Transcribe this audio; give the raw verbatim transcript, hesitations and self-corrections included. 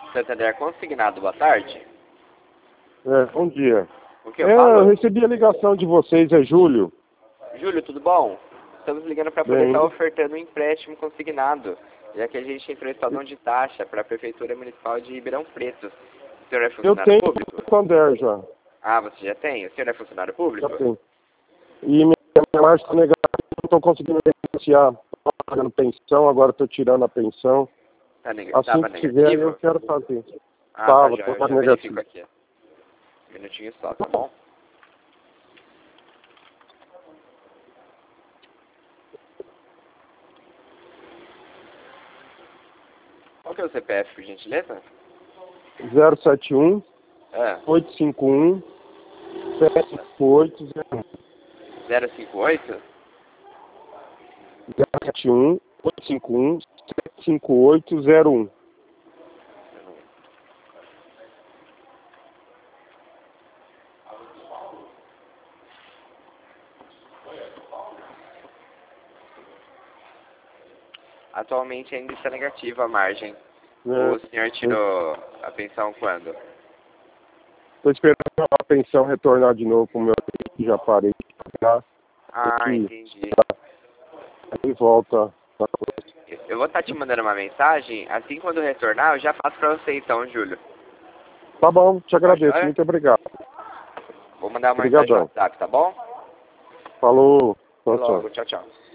Santander Consignado, boa tarde. É, bom dia. O que eu é, falo? eu recebi a ligação de vocês, é Júlio. Júlio, tudo bom? Estamos ligando para poder Bem. estar ofertando um empréstimo consignado, já que a gente entrou em estação de taxa para a Prefeitura Municipal de Ribeirão Preto. O senhor é Eu funcionário tenho público? o Santander já. Ah, você já tem? O senhor é funcionário público? Já tenho. E minha, minha margem está negativa, não estou conseguindo negociar. Estou pagando pensão, agora estou tirando a pensão. Tá neg Assim Tava que tiver, negativo? eu quero fazer. Ah, Tava, tá, já, tô eu já negativo. verifico aqui. Um minutinho só, tá bom? Qual que é o C P F, por gentileza? zero sete um, Ah, oito cinco um, sete cinco oito zero um. zero cinco oito? zero sete um, oito cinco um, sete cinco oito zero um. Atualmente ainda está negativa a margem. É, O senhor tirou a pensão quando? Estou esperando a pensão retornar de novo com o meu que já parei de pagar. Ah, E entendi. aí volta. Eu vou estar te mandando uma mensagem, assim quando retornar eu já faço pra você então, Júlio. Tá bom, te agradeço, joia? muito obrigado. Vou mandar uma Obrigadão. mensagem no WhatsApp, tá bom? Falou, Até tchau, tchau. logo, tchau, tchau.